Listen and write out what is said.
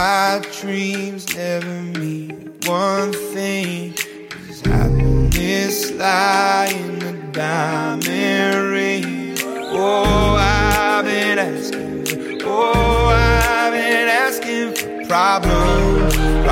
my dreams never mean one thing. Does happiness lie in a diamond ring? Oh, I've been asking for problems.